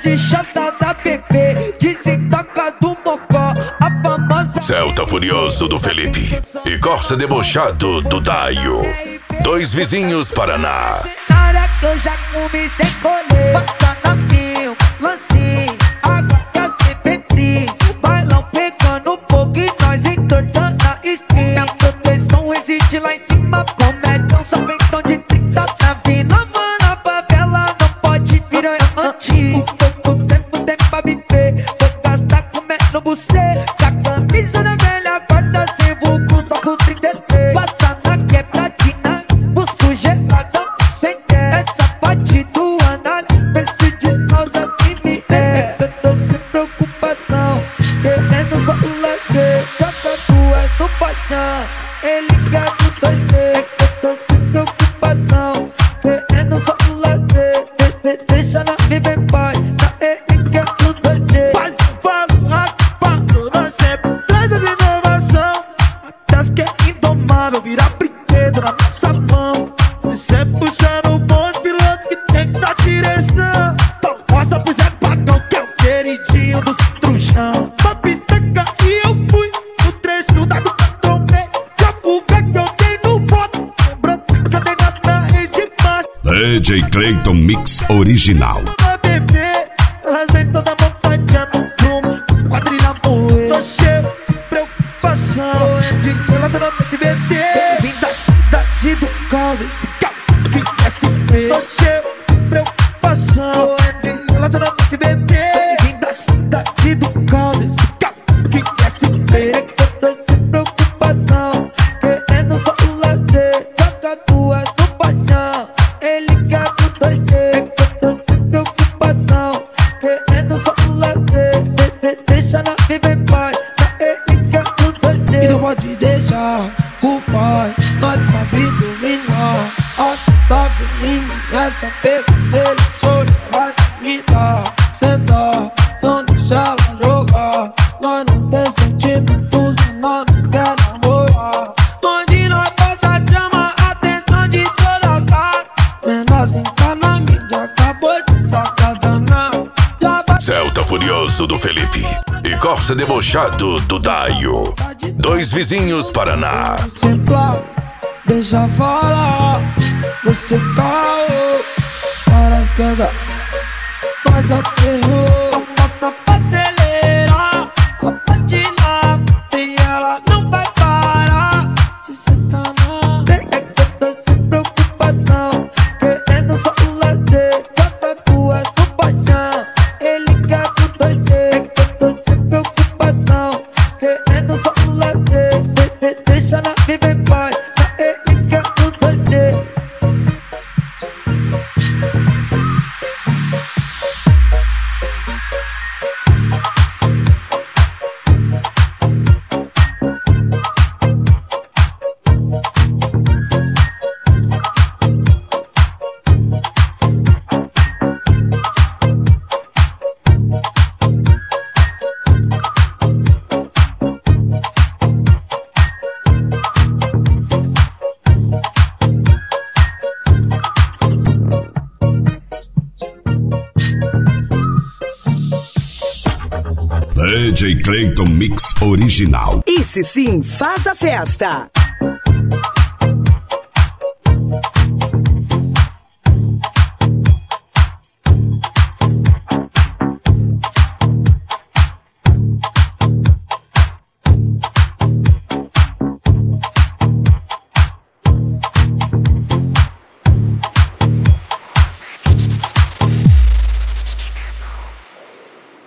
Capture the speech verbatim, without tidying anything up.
de chata da bebê, desentoca do mocó, a famosa Celta Furioso do Felipe e Corsa Debochado do Daio. Dois vizinhos Paraná. Na hora que eu já comi sem colher, passa na fio, lancinho, água que as bebê frio, bailão pegando fogo e nós entortando a espinha. Minha proteção existe lá em cima, comédia, só pentão de trinta. Na vila, mano, a favela não pode virar antigo. Pouco tempo tem pra viver, vou gastar comendo bucê. Com a camisa na velha, corta sem vulco, só com trinta e três. Passa na quebradinha, busco geladão sem ter. Essa parte do análise, vê se descausa firme. É, eu tô sem preocupação, querendo só o lazer. Joga duas no paixão, ele quer do dois D. Eu tô sem preocupação, querendo só o lazer. De, de, deixa na viver em paz, na ele quer do dois D. Faz falo rápido, nós sempre traz as inovação. Até as que é indomável, virar brinquedo na nossa mão. E sempre puxando o bonde, piloto que tem que dar direção. Então mostra pro Zé Pagão que é o queridinho dos trouxão. Pra pisteca e eu fui no trecho da do Tomei. Já fuga que eu dei no voto, lembrando que eu dei na raiz de macho. D J Clayton Mix Original. Pra beber, elas vêm toda montadinha no prumo, quadrilha moer. Tô cheio de preocupação, de relacionamento e B T. Vim da cidade do caos, esse carro que quer se ver. Tô cheio de preocupação, de relacionamento e B T. Vim da cidade do caos, esse carro que quer se ver. Eu tô sem preocupação, querendo só o lazer. Joga duas no paixão, ele quer do dois D. Eu tô sem preocupação, querendo só o lazer. De, de, deixa na viver em paz, na ele quer do dois D. E não pode deixar o pai, nós sabe dominar. A tá menino, essa pega, se ele chora, vai me dar. Cê dá, então deixa ela jogar. Nós não tem sentimentos, nós não quer namorar. Onde nós passa chama a atenção de todas as partes. Menorzinho tá na mídia, acabou de sacar danado. Já vai Celta Furioso do Felipe e Corsa Debochado do Daio. Dois vizinhos Paraná. simplar, deixa falar. Você caiu, para a esquerda, faz a terror. Pra acelerar, a patinar, e ela não vai parar de sentar na. É que eu tô sem preocupação, querendo só o lazer. Joga duas no paixão, ele quer do dois D. É que eu tô sem preocupação, querendo só o lazer. De, de, deixa na viver em paz, na ele quer do dois D. D J Clayton Mix Original. Esse sim faz a festa.